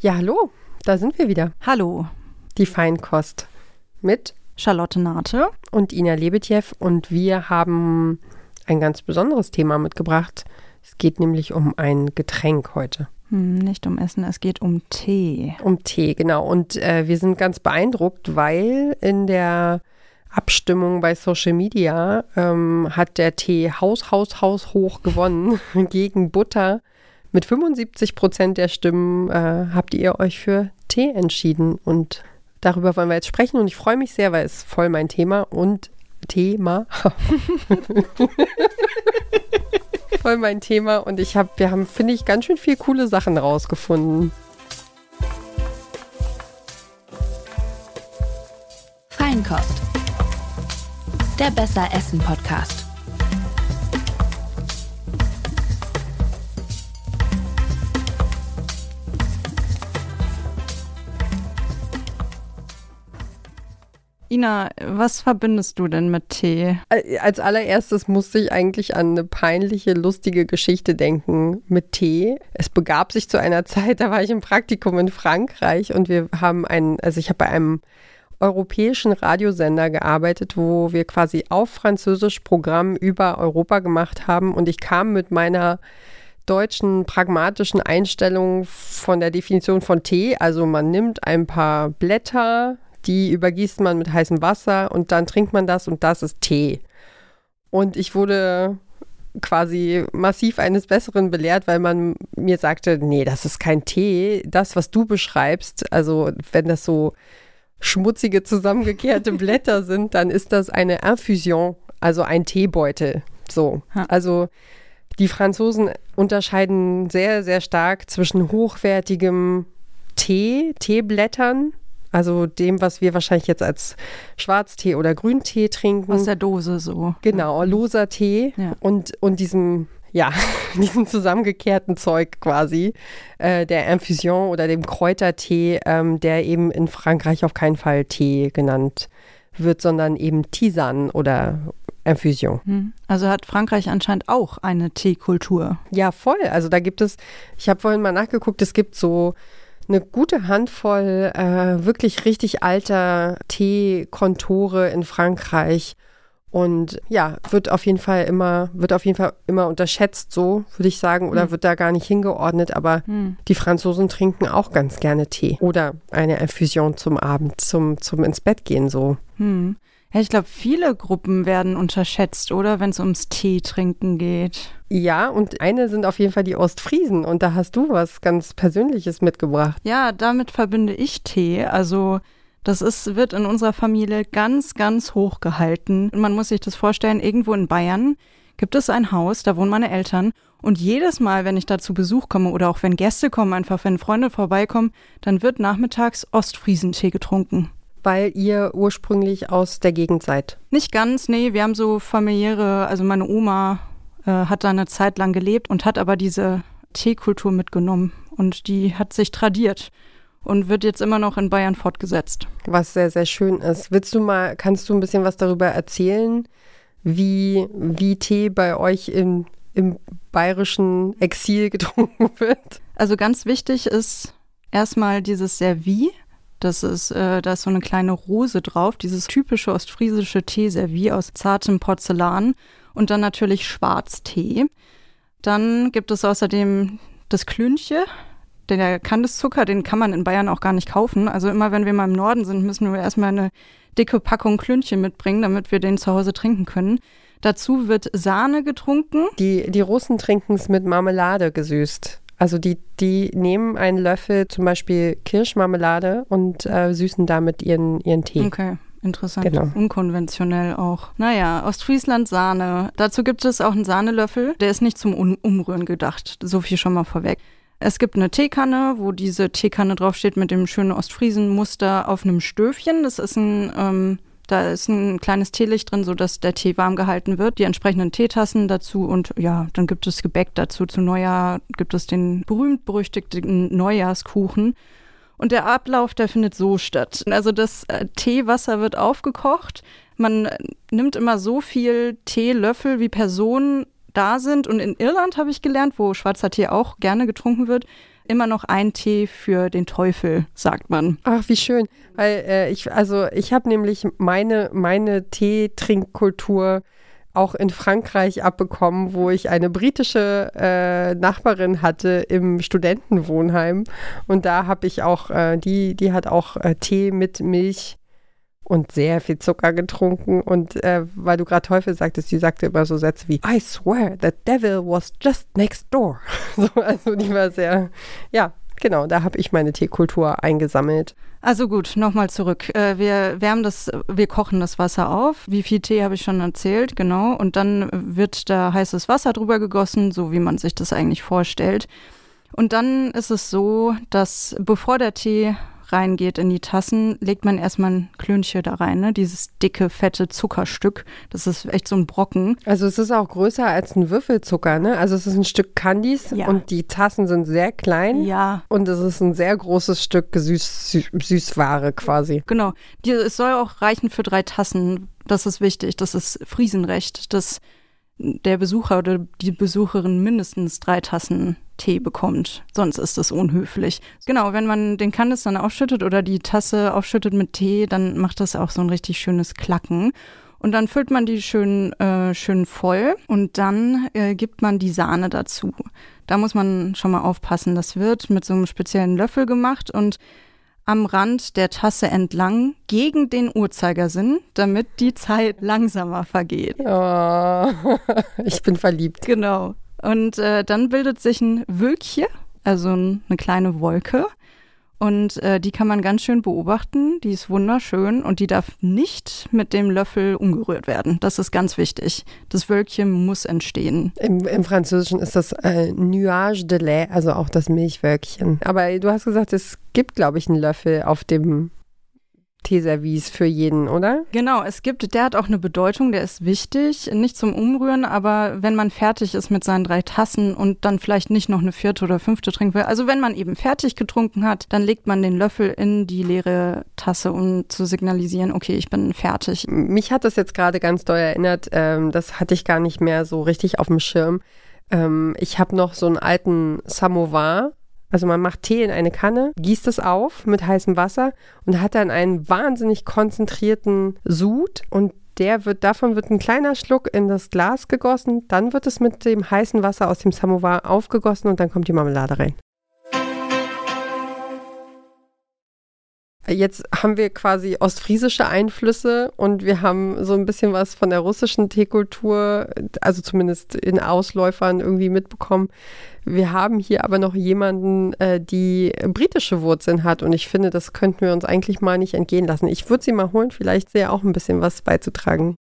Ja, hallo, da sind wir wieder. Hallo. Die Feinkost mit Charlotte Nate und Ina Lebetjew und wir haben ein ganz besonderes Thema mitgebracht. Es geht nämlich um ein Getränk heute. Nicht um Essen, es geht um Tee. Um Tee, genau. Und wir sind ganz beeindruckt, weil in der Abstimmung bei Social Media hat der Tee haushoch gewonnen gegen Butter. Mit 75% der Stimmen habt ihr euch für Tee entschieden und darüber wollen wir jetzt sprechen und ich freue mich sehr, weil es voll mein Thema und voll mein Thema und wir haben, finde ich, ganz schön viel coole Sachen rausgefunden. Feinkost. Der Besser Essen Podcast. Ina, was verbindest du denn mit Tee? Als allererstes musste ich eigentlich an eine peinliche, lustige Geschichte denken mit Tee. Es begab sich zu einer Zeit, da war ich im Praktikum in Frankreich und ich habe bei einem europäischen Radiosender gearbeitet, wo wir quasi auf Französisch Programm über Europa gemacht haben und ich kam mit meiner deutschen pragmatischen Einstellung von der Definition von Tee, also man nimmt ein paar Blätter, die übergießt man mit heißem Wasser und dann trinkt man das und das ist Tee. Und ich wurde quasi massiv eines Besseren belehrt, weil man mir sagte, nee, das ist kein Tee. Das, was du beschreibst, also wenn das so schmutzige, zusammengekehrte Blätter sind, dann ist das eine Infusion, also ein Teebeutel. So, also die Franzosen unterscheiden sehr, sehr stark zwischen hochwertigem Teeblättern, also dem, was wir wahrscheinlich jetzt als Schwarztee oder Grüntee trinken. Aus der Dose so. Genau, loser Tee und diesem zusammengekehrten Zeug quasi, der Infusion oder dem Kräutertee, der eben in Frankreich auf keinen Fall Tee genannt wird, sondern eben Tisane oder Infusion. Also hat Frankreich anscheinend auch eine Teekultur. Ja, voll. Also da gibt es, ich habe vorhin mal nachgeguckt, es gibt so eine gute Handvoll wirklich richtig alter Teekontore in Frankreich und ja, wird auf jeden Fall immer unterschätzt, so würde ich sagen, oder wird da gar nicht hingeordnet, aber die Franzosen trinken auch ganz gerne Tee oder eine Infusion zum Abend, zum ins Bett gehen so. Ja, ich glaube, viele Gruppen werden unterschätzt, oder, wenn es ums Tee trinken geht. Ja, und eine sind auf jeden Fall die Ostfriesen und da hast du was ganz Persönliches mitgebracht. Ja, damit verbinde ich Tee. Also das wird in unserer Familie ganz, ganz hoch gehalten. Man muss sich das vorstellen, irgendwo in Bayern gibt es ein Haus, da wohnen meine Eltern. Und jedes Mal, wenn ich da zu Besuch komme oder auch wenn Gäste kommen, einfach wenn Freunde vorbeikommen, dann wird nachmittags Ostfriesentee getrunken. Weil ihr ursprünglich aus der Gegend seid? Nicht ganz, nee. Wir haben so familiäre, also meine Oma hat da eine Zeit lang gelebt und hat aber diese Teekultur mitgenommen. Und die hat sich tradiert und wird jetzt immer noch in Bayern fortgesetzt. Was sehr, sehr schön ist. Kannst du ein bisschen was darüber erzählen, wie Tee bei euch im bayerischen Exil getrunken wird? Also ganz wichtig ist erstmal dieses Servie. Da ist so eine kleine Rose drauf, dieses typische ostfriesische Teeservice aus zartem Porzellan und dann natürlich Schwarztee. Dann gibt es außerdem das Klünche, der Kandiszucker, den kann man in Bayern auch gar nicht kaufen. Also immer wenn wir mal im Norden sind, müssen wir erstmal eine dicke Packung Klünche mitbringen, damit wir den zu Hause trinken können. Dazu wird Sahne getrunken. Die Russen trinken es mit Marmelade gesüßt. Also die nehmen einen Löffel zum Beispiel Kirschmarmelade und süßen damit ihren Tee. Okay, interessant. Genau. Unkonventionell auch. Naja, Ostfriesland Sahne. Dazu gibt es auch einen Sahnelöffel. Der ist nicht zum Umrühren gedacht. So viel schon mal vorweg. Es gibt eine Teekanne, wo diese Teekanne draufsteht mit dem schönen Ostfriesen-Muster auf einem Stöfchen. Das ist da ist ein kleines Teelicht drin, sodass der Tee warm gehalten wird. Die entsprechenden Teetassen dazu und ja, dann gibt es Gebäck dazu. Zu Neujahr gibt es den berühmt-berüchtigten Neujahrskuchen. Und der Ablauf, der findet so statt. Also das Teewasser wird aufgekocht. Man nimmt immer so viel Teelöffel, wie Personen da sind. Und in Irland habe ich gelernt, wo schwarzer Tee auch gerne getrunken wird, immer noch ein Tee für den Teufel, sagt man. Ach, wie schön. Weil ich habe nämlich meine Teetrinkkultur auch in Frankreich abbekommen, wo ich eine britische Nachbarin hatte im Studentenwohnheim. Und da habe ich auch, die hat auch Tee mit Milch und sehr viel Zucker getrunken. Und weil du gerade Teufel sagtest, die sagte immer so Sätze wie I swear, the devil was just next door. So, also die war sehr, ja, genau, da habe ich meine Teekultur eingesammelt. Also gut, nochmal zurück. Wir kochen das Wasser auf. Wie viel Tee habe ich schon erzählt, genau. Und dann wird da heißes Wasser drüber gegossen, so wie man sich das eigentlich vorstellt. Und dann ist es so, dass bevor der Tee reingeht in die Tassen, legt man erstmal ein Klönchen da rein, ne? Dieses dicke, fette Zuckerstück. Das ist echt so ein Brocken. Also es ist auch größer als ein Würfelzucker, ne? Also es ist ein Stück Candies und die Tassen sind sehr klein. Ja. Und es ist ein sehr großes Stück Süßware quasi. Genau. Es soll auch reichen für 3 Tassen. Das ist wichtig. Das ist Friesenrecht, dass der Besucher oder die Besucherin mindestens 3 Tassen Tee bekommt. Sonst ist das unhöflich. Genau, wenn man den Kandis dann aufschüttet oder die Tasse aufschüttet mit Tee, dann macht das auch so ein richtig schönes Klacken. Und dann füllt man die schön voll und dann gibt man die Sahne dazu. Da muss man schon mal aufpassen. Das wird mit so einem speziellen Löffel gemacht und am Rand der Tasse entlang gegen den Uhrzeigersinn, damit die Zeit langsamer vergeht. Oh, ich bin verliebt. Genau. Und dann bildet sich ein Wölkchen, also eine kleine Wolke. Und die kann man ganz schön beobachten. Die ist wunderschön und die darf nicht mit dem Löffel umgerührt werden. Das ist ganz wichtig. Das Wölkchen muss entstehen. Im Französischen ist das Nuage de lait, also auch das Milchwölkchen. Aber du hast gesagt, es gibt, glaube ich, einen Löffel auf dem Teeservice für jeden, oder? Genau, der hat auch eine Bedeutung, der ist wichtig, nicht zum Umrühren, aber wenn man fertig ist mit seinen 3 Tassen und dann vielleicht nicht noch eine 4. oder 5. trinken will, also wenn man eben fertig getrunken hat, dann legt man den Löffel in die leere Tasse, um zu signalisieren, okay, ich bin fertig. Mich hat das jetzt gerade ganz doll erinnert, das hatte ich gar nicht mehr so richtig auf dem Schirm. Ich habe noch so einen alten Samovar. Also man macht Tee in eine Kanne, gießt es auf mit heißem Wasser und hat dann einen wahnsinnig konzentrierten Sud und davon wird ein kleiner Schluck in das Glas gegossen, dann wird es mit dem heißen Wasser aus dem Samovar aufgegossen und dann kommt die Marmelade rein. Jetzt haben wir quasi ostfriesische Einflüsse und wir haben so ein bisschen was von der russischen Teekultur, also zumindest in Ausläufern irgendwie mitbekommen. Wir haben hier aber noch jemanden, die britische Wurzeln hat und ich finde, das könnten wir uns eigentlich mal nicht entgehen lassen. Ich würde sie mal holen, vielleicht ist ja auch ein bisschen was beizutragen.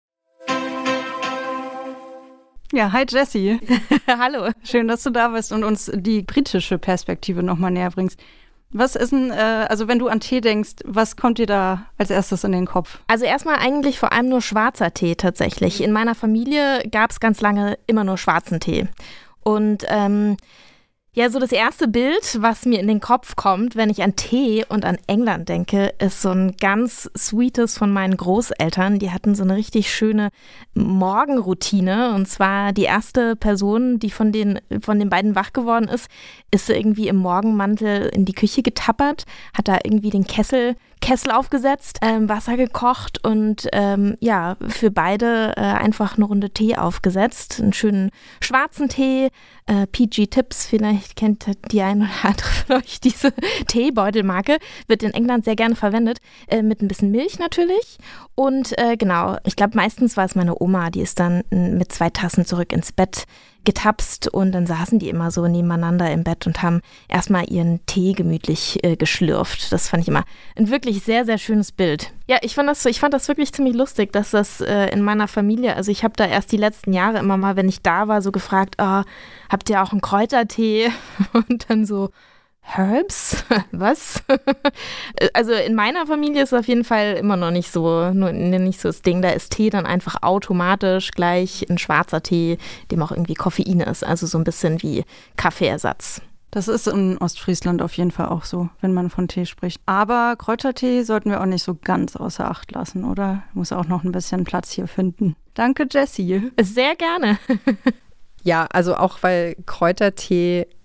Ja, hi Jessie. Hallo. Schön, dass du da bist und uns die britische Perspektive nochmal näher bringst. Was ist denn, also wenn du an Tee denkst, was kommt dir da als erstes in den Kopf? Also erstmal eigentlich vor allem nur schwarzer Tee tatsächlich. In meiner Familie gab es ganz lange immer nur schwarzen Tee. Und ja, so das erste Bild, was mir in den Kopf kommt, wenn ich an Tee und an England denke, ist so ein ganz sweetes von meinen Großeltern. Die hatten so eine richtig schöne Morgenroutine. Und zwar die erste Person, die von den beiden wach geworden ist irgendwie im Morgenmantel in die Küche getappert, hat da irgendwie den Kessel aufgesetzt, Wasser gekocht und ja, für beide einfach eine Runde Tee aufgesetzt. Einen schönen schwarzen Tee, PG Tips, vielleicht kennt die eine oder andere von euch diese Teebeutelmarke, wird in England sehr gerne verwendet, mit ein bisschen Milch natürlich. Und genau, ich glaube meistens war es meine Oma, die ist dann mit 2 Tassen zurück ins Bett getapst und dann saßen die immer so nebeneinander im Bett und haben erstmal ihren Tee gemütlich geschlürft. Das fand ich immer ein wirklich sehr, sehr schönes Bild. Ja, ich fand das wirklich ziemlich lustig, dass das in meiner Familie, also ich habe da erst die letzten Jahre immer mal, wenn ich da war, so gefragt, habt ihr auch einen Kräutertee? Und dann so, Herbs? Was? Also in meiner Familie ist es auf jeden Fall immer noch nicht so das Ding. Da ist Tee dann einfach automatisch gleich ein schwarzer Tee, dem auch irgendwie Koffein ist. Also so ein bisschen wie Kaffeeersatz. Das ist in Ostfriesland auf jeden Fall auch so, wenn man von Tee spricht. Aber Kräutertee sollten wir auch nicht so ganz außer Acht lassen, oder? Muss auch noch ein bisschen Platz hier finden. Danke, Jessie. Sehr gerne. Ja, also auch weil Kräutertee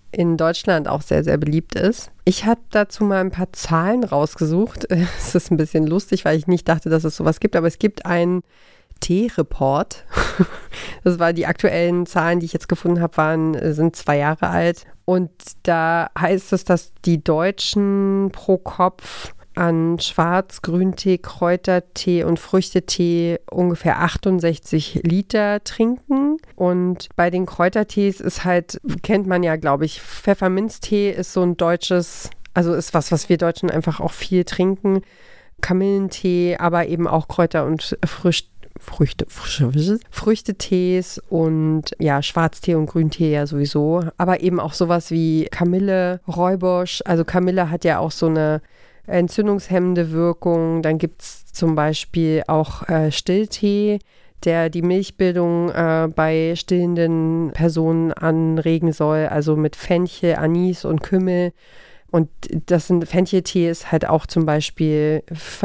in Deutschland auch sehr, sehr beliebt ist. Ich habe dazu mal ein paar Zahlen rausgesucht. Es ist ein bisschen lustig, weil ich nicht dachte, dass es sowas gibt, aber es gibt einen Tee-Report. Das war die aktuellen Zahlen, die ich jetzt gefunden habe, sind 2 Jahre alt. Und da heißt es, dass die Deutschen pro Kopf an Schwarz-, Grüntee, Kräutertee und Früchtetee ungefähr 68 Liter trinken. Und bei den Kräutertees ist halt, kennt man ja, glaube ich, Pfefferminztee ist so ein deutsches, also ist was wir Deutschen einfach auch viel trinken. Kamillentee, aber eben auch Kräuter- und Früchtetees und ja, Schwarztee und Grüntee ja sowieso. Aber eben auch sowas wie Kamille, Rooibos. Also Kamille hat ja auch so eine entzündungshemmende Wirkung. Dann gibt es zum Beispiel auch Stilltee, der die Milchbildung bei stillenden Personen anregen soll, also mit Fenchel, Anis und Kümmel. Und Fencheltee ist halt auch zum Beispiel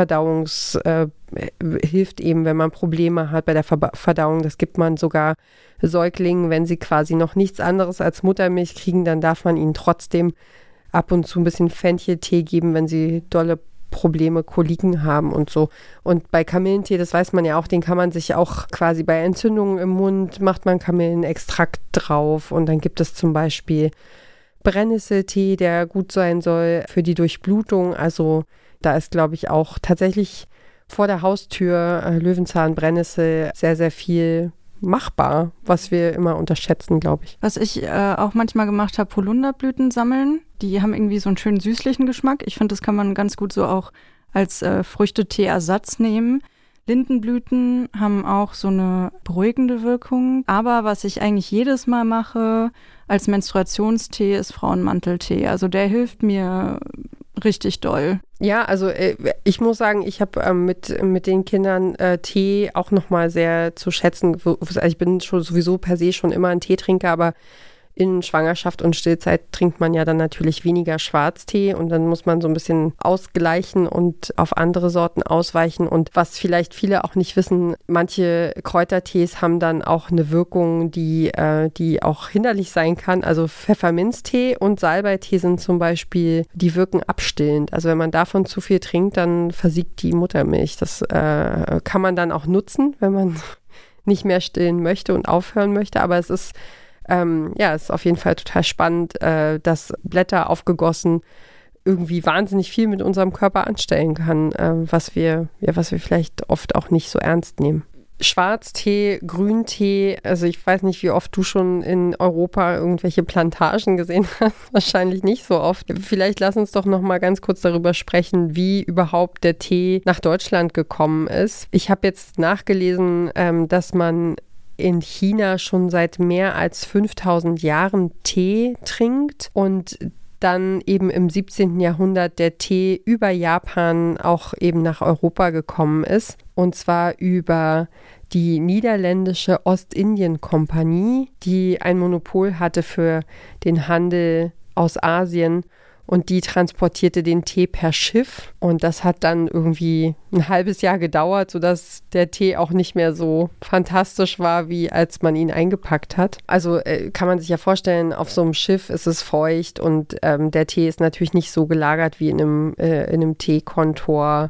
hilft eben, wenn man Probleme hat bei der Verdauung. Das gibt man sogar Säuglingen, wenn sie quasi noch nichts anderes als Muttermilch kriegen, dann darf man ihnen trotzdem ab und zu ein bisschen Fencheltee geben, wenn sie dolle Probleme, Koliken haben und so. Und bei Kamillentee, das weiß man ja auch, den kann man sich auch quasi bei Entzündungen im Mund, macht man Kamillenextrakt drauf. Und dann gibt es zum Beispiel Brennnesseltee, der gut sein soll für die Durchblutung. Also da ist, glaube ich, auch tatsächlich vor der Haustür Löwenzahn, Brennnessel sehr, sehr viel machbar, was wir immer unterschätzen, glaube ich. Was ich auch manchmal gemacht habe, Holunderblüten sammeln. Die haben irgendwie so einen schönen süßlichen Geschmack. Ich finde, das kann man ganz gut so auch als Früchtetee-Ersatz nehmen. Lindenblüten haben auch so eine beruhigende Wirkung. Aber was ich eigentlich jedes Mal mache als Menstruationstee, ist Frauenmanteltee. Also der hilft mir richtig doll. Ja, also ich muss sagen, ich habe mit den Kindern Tee auch nochmal sehr zu schätzen. Also ich bin schon sowieso per se schon immer ein Teetrinker, aber in Schwangerschaft und Stillzeit trinkt man ja dann natürlich weniger Schwarztee und dann muss man so ein bisschen ausgleichen und auf andere Sorten ausweichen. Und was vielleicht viele auch nicht wissen, manche Kräutertees haben dann auch eine Wirkung, die auch hinderlich sein kann. Also Pfefferminztee und Salbeitee sind zum Beispiel, die wirken abstillend. Also wenn man davon zu viel trinkt, dann versiegt die Muttermilch. Das kann man dann auch nutzen, wenn man nicht mehr stillen möchte und aufhören möchte. Aber es ist es ist auf jeden Fall total spannend, dass Blätter aufgegossen irgendwie wahnsinnig viel mit unserem Körper anstellen kann, was wir vielleicht oft auch nicht so ernst nehmen. Schwarztee, Grüntee, also ich weiß nicht, wie oft du schon in Europa irgendwelche Plantagen gesehen hast, wahrscheinlich nicht so oft. Vielleicht lass uns doch noch mal ganz kurz darüber sprechen, wie überhaupt der Tee nach Deutschland gekommen ist. Ich habe jetzt nachgelesen, dass man in China schon seit mehr als 5000 Jahren Tee trinkt und dann eben im 17. Jahrhundert der Tee über Japan auch eben nach Europa gekommen ist. Und zwar über die niederländische Ostindien-Kompanie, die ein Monopol hatte für den Handel aus Asien. Und die transportierte den Tee per Schiff. Und das hat dann irgendwie ein halbes Jahr gedauert, sodass der Tee auch nicht mehr so fantastisch war, wie als man ihn eingepackt hat. Also kann man sich ja vorstellen, auf so einem Schiff ist es feucht und der Tee ist natürlich nicht so gelagert wie in einem Teekontor.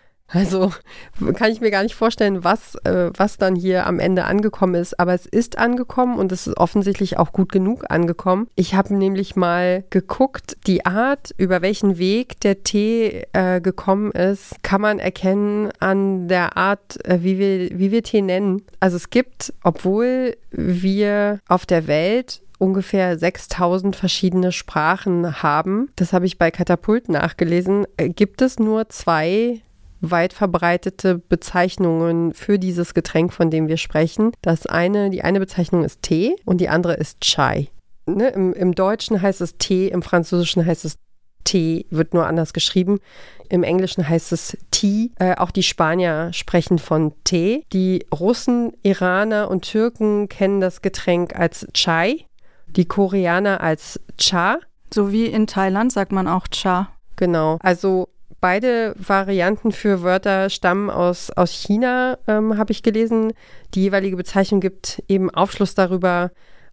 Also kann ich mir gar nicht vorstellen, was dann hier am Ende angekommen ist. Aber es ist angekommen und es ist offensichtlich auch gut genug angekommen. Ich habe nämlich mal geguckt, die Art, über welchen Weg der Tee gekommen ist, kann man erkennen an der Art, wie wir Tee nennen. Also es gibt, obwohl wir auf der Welt ungefähr 6000 verschiedene Sprachen haben, das habe ich bei Katapult nachgelesen, gibt es nur 2 weit verbreitete Bezeichnungen für dieses Getränk, von dem wir sprechen. Die eine Bezeichnung ist Tee und die andere ist Chai. Ne? Im Deutschen heißt es Tee, im Französischen heißt es Tee, wird nur anders geschrieben. Im Englischen heißt es Tea. Auch die Spanier sprechen von Tee. Die Russen, Iraner und Türken kennen das Getränk als Chai. Die Koreaner als Cha. So wie in Thailand sagt man auch Cha. Genau. Also beide Varianten für Wörter stammen aus China, habe ich gelesen. Die jeweilige Bezeichnung gibt eben Aufschluss darüber,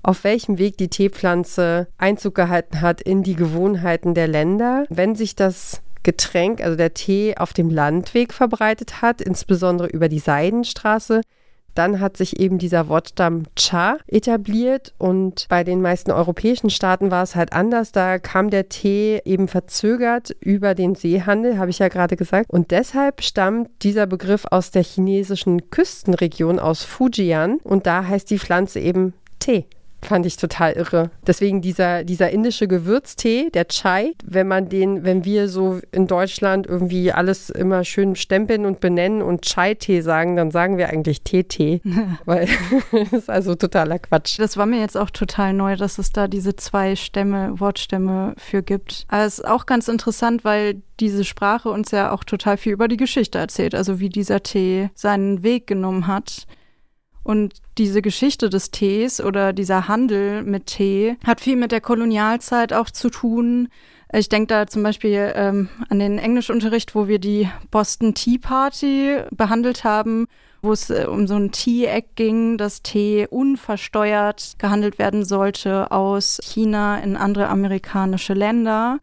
auf welchem Weg die Teepflanze Einzug gehalten hat in die Gewohnheiten der Länder. Wenn sich das Getränk, also der Tee, auf dem Landweg verbreitet hat, insbesondere über die Seidenstraße, dann hat sich eben dieser Wortstamm Cha etabliert und bei den meisten europäischen Staaten war es halt anders. Da kam der Tee eben verzögert über den Seehandel, habe ich ja gerade gesagt. Und deshalb stammt dieser Begriff aus der chinesischen Küstenregion, aus Fujian. Und da heißt die Pflanze eben Tee. Fand ich total irre. Deswegen dieser indische Gewürztee, der Chai, wenn wir so in Deutschland irgendwie alles immer schön stempeln und benennen und Chai-Tee sagen, dann sagen wir eigentlich Tee. Weil das ist also totaler Quatsch. Das war mir jetzt auch total neu, dass es da diese 2 Wortstämme für gibt. Aber es ist auch ganz interessant, weil diese Sprache uns ja auch total viel über die Geschichte erzählt, also wie dieser Tee seinen Weg genommen hat. Und diese Geschichte des Tees oder dieser Handel mit Tee hat viel mit der Kolonialzeit auch zu tun. Ich denke da zum Beispiel an den Englischunterricht, wo wir die Boston Tea Party behandelt haben, wo es um so ein Tea-Act ging, dass Tee unversteuert gehandelt werden sollte aus China in andere amerikanische Länder,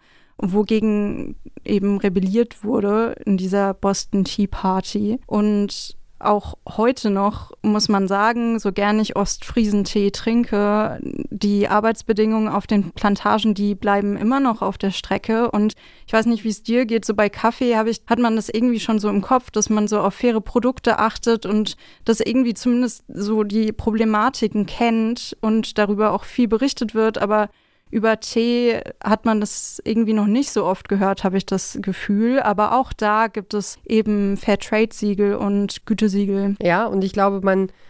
wogegen eben rebelliert wurde in dieser Boston Tea Party. Und auch heute noch, muss man sagen, so gern ich Ostfriesentee trinke, die Arbeitsbedingungen auf den Plantagen, die bleiben immer noch auf der Strecke. Und ich weiß nicht, wie es dir geht, so bei Kaffee hat man das irgendwie schon so im Kopf, dass man so auf faire Produkte achtet und dass irgendwie zumindest so die Problematiken kennt und darüber auch viel berichtet wird, aber über Tee hat man das irgendwie noch nicht so oft gehört, habe ich das Gefühl. Aber auch da gibt es eben Fairtrade-Siegel und Gütesiegel. Ja, und ich glaube,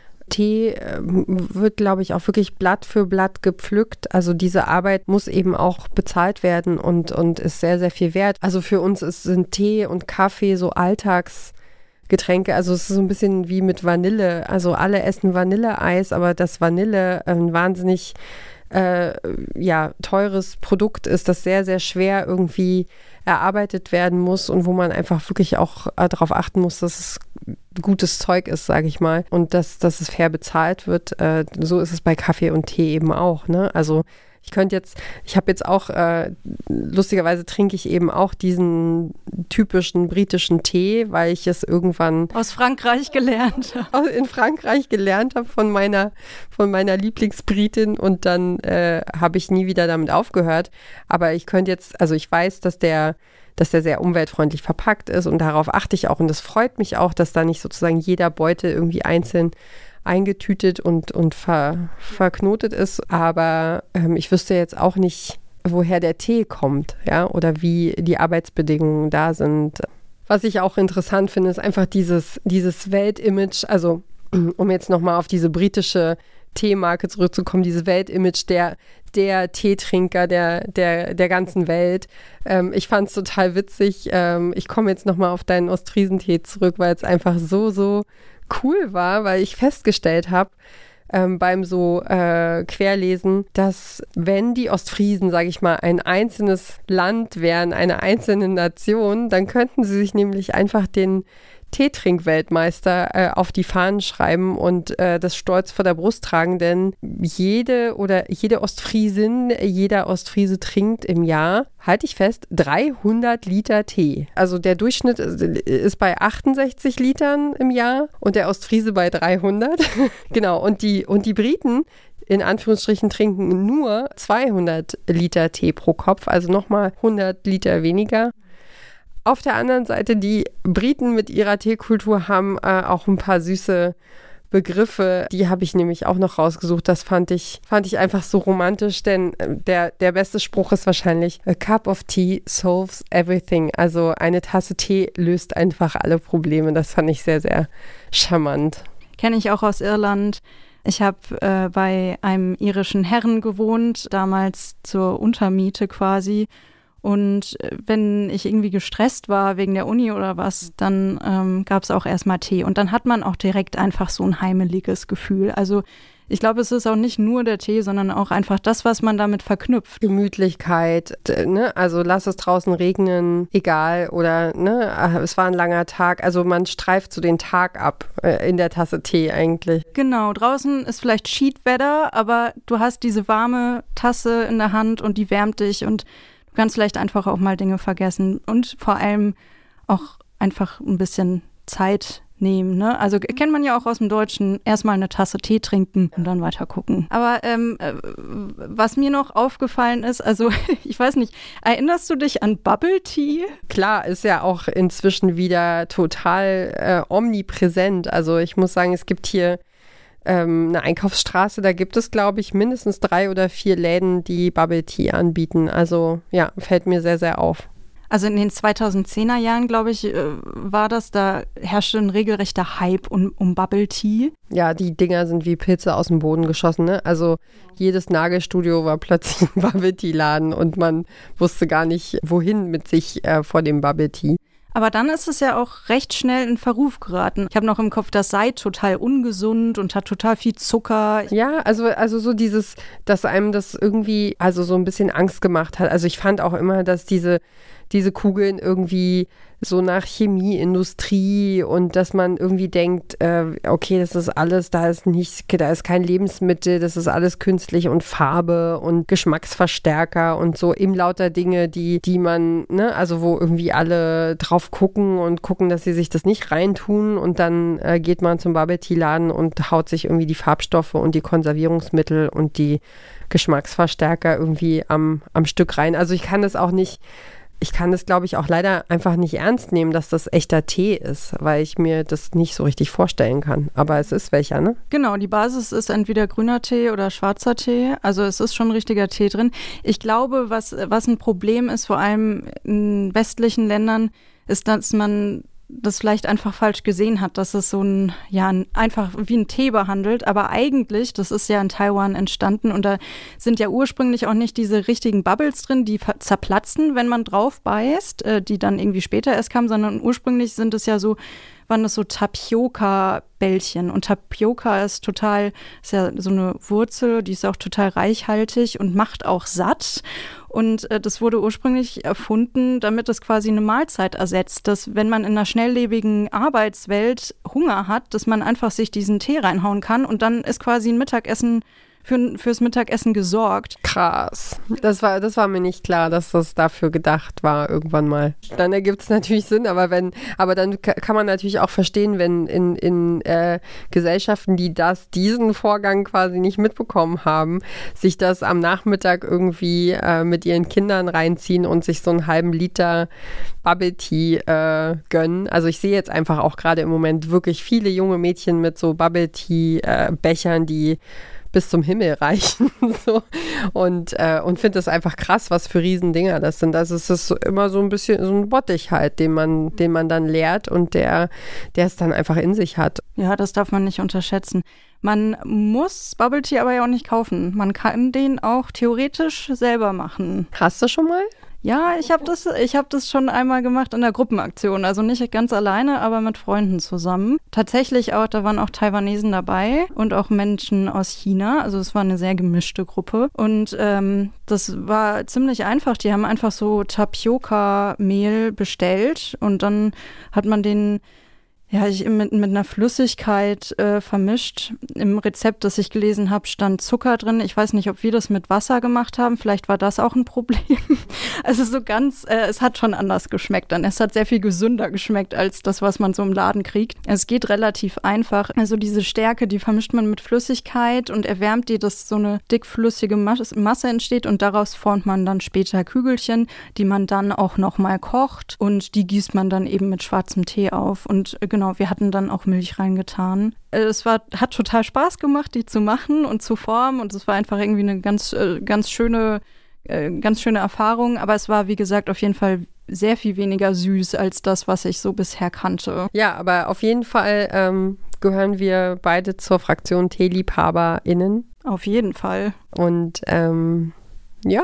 Tee wird, glaube ich, auch wirklich Blatt für Blatt gepflückt. Also diese Arbeit muss eben auch bezahlt werden und ist sehr, sehr viel wert. Also für uns sind Tee und Kaffee so Alltagsgetränke. Also es ist so ein bisschen wie mit Vanille. Also alle essen Vanilleeis, aber das Vanille ein wahnsinnig teures Produkt ist, das sehr, sehr schwer irgendwie erarbeitet werden muss und wo man einfach wirklich auch darauf achten muss, dass es gutes Zeug ist, sage ich mal, und dass es fair bezahlt wird. So ist es bei Kaffee und Tee eben auch, ne? Also ich habe jetzt auch, lustigerweise trinke ich eben auch diesen typischen britischen Tee, weil ich es irgendwann aus Frankreich gelernt habe. In Frankreich gelernt habe von meiner Lieblingsbritin und dann habe ich nie wieder damit aufgehört. Aber ich könnte jetzt, also ich weiß, dass der sehr umweltfreundlich verpackt ist und darauf achte ich auch und das freut mich auch, dass da nicht sozusagen jeder Beutel irgendwie einzeln eingetütet und verknotet ist, aber ich wüsste jetzt auch nicht, woher der Tee kommt, ja, oder wie die Arbeitsbedingungen da sind. Was ich auch interessant finde, ist einfach dieses Weltimage, also um jetzt nochmal auf diese britische Teemarke zurückzukommen, dieses Weltimage der Teetrinker der ganzen Welt. Ich fand es total witzig. Ich komme jetzt nochmal auf deinen Ostfriesentee zurück, weil es einfach so cool war, weil ich festgestellt habe beim so Querlesen, dass wenn die Ostfriesen, sage ich mal, ein einzelnes Land wären, eine einzelne Nation, dann könnten sie sich nämlich einfach den Teetrink-Weltmeister auf die Fahnen schreiben und das stolz vor der Brust tragen, denn jede Ostfriesin, jeder Ostfriese trinkt im Jahr, halte ich fest, 300 Liter Tee. Also der Durchschnitt ist bei 68 Litern im Jahr und der Ostfriese bei 300. Genau, und die Briten in Anführungsstrichen trinken nur 200 Liter Tee pro Kopf, also nochmal 100 Liter weniger. Auf der anderen Seite, die Briten mit ihrer Teekultur haben auch ein paar süße Begriffe. Die habe ich nämlich auch noch rausgesucht. Das fand ich einfach so romantisch, denn der beste Spruch ist wahrscheinlich "A cup of tea solves everything." Also eine Tasse Tee löst einfach alle Probleme. Das fand ich sehr, sehr charmant. Kenne ich auch aus Irland. Ich habe bei einem irischen Herren gewohnt, damals zur Untermiete quasi. Und wenn ich irgendwie gestresst war wegen der Uni oder was, dann gab es auch erstmal Tee. Und dann hat man auch direkt einfach so ein heimeliges Gefühl. Also ich glaube, es ist auch nicht nur der Tee, sondern auch einfach das, was man damit verknüpft. Gemütlichkeit, ne? Also lass es draußen regnen, egal, oder ne? Es war ein langer Tag. Also man streift so den Tag ab in der Tasse Tee eigentlich. Genau, draußen ist vielleicht Sheetwetter, aber du hast diese warme Tasse in der Hand und die wärmt dich und du kannst vielleicht einfach auch mal Dinge vergessen und vor allem auch einfach ein bisschen Zeit nehmen, ne? Also kennt man ja auch aus dem Deutschen, erstmal eine Tasse Tee trinken und dann weiter gucken. Aber was mir noch aufgefallen ist, also ich weiß nicht, erinnerst du dich an Bubble Tea? Klar, ist ja auch inzwischen wieder total omnipräsent. Also ich muss sagen, es gibt hier eine Einkaufsstraße, da gibt es, glaube ich, mindestens 3 oder 4 Läden, die Bubble Tea anbieten. Also ja, fällt mir sehr, sehr auf. Also in den 2010er Jahren, glaube ich, war das, da herrschte ein regelrechter Hype um Bubble Tea. Ja, die Dinger sind wie Pilze aus dem Boden geschossen, ne? Also jedes Nagelstudio war plötzlich ein Bubble Tea Laden und man wusste gar nicht, wohin mit sich vor dem Bubble Tea. Aber dann ist es ja auch recht schnell in Verruf geraten. Ich habe noch im Kopf, das sei total ungesund und hat total viel Zucker. Ja, also so dieses, dass einem das irgendwie also so ein bisschen Angst gemacht hat. Also ich fand auch immer, dass diese Kugeln irgendwie so nach Chemieindustrie und dass man irgendwie denkt, okay, das ist alles, da ist kein Lebensmittel, das ist alles künstlich und Farbe und Geschmacksverstärker und so eben lauter Dinge, die man, ne, also wo irgendwie alle drauf gucken und gucken, dass sie sich das nicht reintun und dann geht man zum Bubble Tea Laden und haut sich irgendwie die Farbstoffe und die Konservierungsmittel und die Geschmacksverstärker irgendwie am Stück rein. Also ich kann das, glaube ich, auch leider einfach nicht ernst nehmen, dass das echter Tee ist, weil ich mir das nicht so richtig vorstellen kann. Aber es ist welcher, ne? Genau, die Basis ist entweder grüner Tee oder schwarzer Tee. Also es ist schon richtiger Tee drin. Ich glaube, was ein Problem ist, vor allem in westlichen Ländern, ist, dass man das vielleicht einfach falsch gesehen hat, dass es so einfach wie ein Tee behandelt, aber eigentlich, das ist ja in Taiwan entstanden und da sind ja ursprünglich auch nicht diese richtigen Bubbles drin, die zerplatzen, wenn man drauf beißt, die dann irgendwie später erst kamen, sondern ursprünglich waren das so Tapioca-Bällchen und Tapioca ist ja so eine Wurzel, die ist auch total reichhaltig und macht auch satt. Und das wurde ursprünglich erfunden, damit es quasi eine Mahlzeit ersetzt, dass wenn man in einer schnelllebigen Arbeitswelt Hunger hat, dass man einfach sich diesen Tee reinhauen kann und dann ist quasi ein Mittagessen fürs Mittagessen gesorgt. Krass. Das war mir nicht klar, dass das dafür gedacht war irgendwann mal. Dann ergibt es natürlich Sinn, aber dann kann man natürlich auch verstehen, wenn in Gesellschaften, die diesen Vorgang quasi nicht mitbekommen haben, sich das am Nachmittag irgendwie mit ihren Kindern reinziehen und sich so einen halben Liter Bubble Tea gönnen. Also ich sehe jetzt einfach auch gerade im Moment wirklich viele junge Mädchen mit so Bubble Tea Bechern, die bis zum Himmel reichen so. Und finde das einfach krass, was für Riesendinger das sind. Also es ist immer so ein bisschen so ein Bottich halt, den man dann leert und der es dann einfach in sich hat. Ja, das darf man nicht unterschätzen. Man muss Bubble Tea aber ja auch nicht kaufen. Man kann den auch theoretisch selber machen. Hast du schon mal? Ja, ich hab das schon einmal gemacht in der Gruppenaktion. Also nicht ganz alleine, aber mit Freunden zusammen. Tatsächlich auch, da waren auch Taiwanesen dabei und auch Menschen aus China. Also es war eine sehr gemischte Gruppe. Und das war ziemlich einfach. Die haben einfach so Tapioca-Mehl bestellt und dann hat man den mit einer Flüssigkeit vermischt. Im Rezept, das ich gelesen habe, stand Zucker drin. Ich weiß nicht, ob wir das mit Wasser gemacht haben. Vielleicht war das auch ein Problem. Also so ganz, es hat schon anders geschmeckt dann. Es hat sehr viel gesünder geschmeckt als das, was man so im Laden kriegt. Es geht relativ einfach. Also diese Stärke, die vermischt man mit Flüssigkeit und erwärmt die, dass so eine dickflüssige Masse entsteht und daraus formt man dann später Kügelchen, die man dann auch nochmal kocht und die gießt man dann eben mit schwarzem Tee auf. Und genau, wir hatten dann auch Milch reingetan. Hat total Spaß gemacht, die zu machen und zu formen und es war einfach irgendwie eine ganz schöne Erfahrung, aber es war, wie gesagt, auf jeden Fall sehr viel weniger süß als das, was ich so bisher kannte. Ja, aber auf jeden Fall gehören wir beide zur Fraktion TeeliebhaberInnen. Auf jeden Fall. Und ja,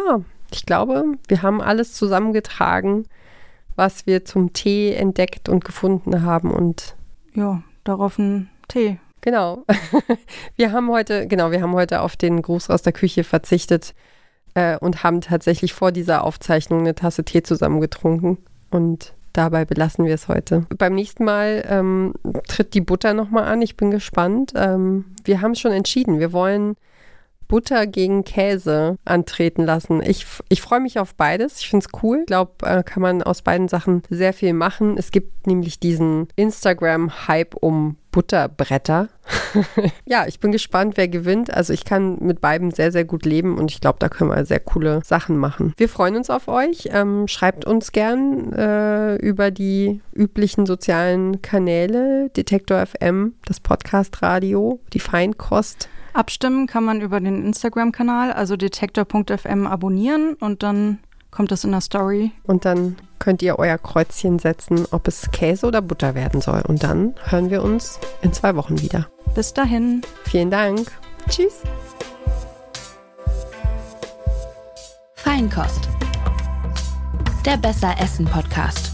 ich glaube, wir haben alles zusammengetragen, was wir zum Tee entdeckt und gefunden haben. Und ja, darauf ein Tee. Genau. Wir haben heute auf den Gruß aus der Küche verzichtet und haben tatsächlich vor dieser Aufzeichnung eine Tasse Tee zusammen getrunken. Und dabei belassen wir es heute. Beim nächsten Mal tritt die Butter nochmal an. Ich bin gespannt. Wir haben es schon entschieden. Wir wollen Butter gegen Käse antreten lassen. Ich freue mich auf beides. Ich finde es cool. Ich glaube, kann man aus beiden Sachen sehr viel machen. Es gibt nämlich diesen Instagram-Hype um Butterbretter. Ja, ich bin gespannt, wer gewinnt. Also ich kann mit beidem sehr, sehr gut leben und ich glaube, da können wir sehr coole Sachen machen. Wir freuen uns auf euch. Schreibt uns gern über die üblichen sozialen Kanäle, Detektor FM, das Podcast-Radio, die Feinkost. Abstimmen kann man über den Instagram-Kanal, also detektor.fm abonnieren und dann kommt das in der Story. Und dann könnt ihr euer Kreuzchen setzen, ob es Käse oder Butter werden soll. Und dann hören wir uns in 2 Wochen wieder. Bis dahin. Vielen Dank. Tschüss. Feinkost. Der Besser Essen Podcast.